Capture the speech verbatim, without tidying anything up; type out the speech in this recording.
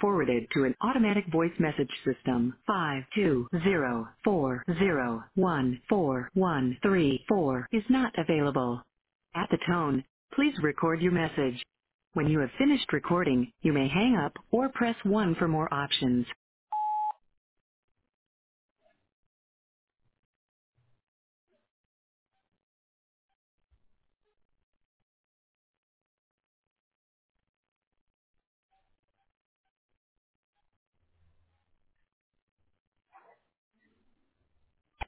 forwarded to an automatic voice message system. five two zero four zero one four one three four is not available. At the tone, please record your message. When you have finished recording, you may hang up or press one for more options.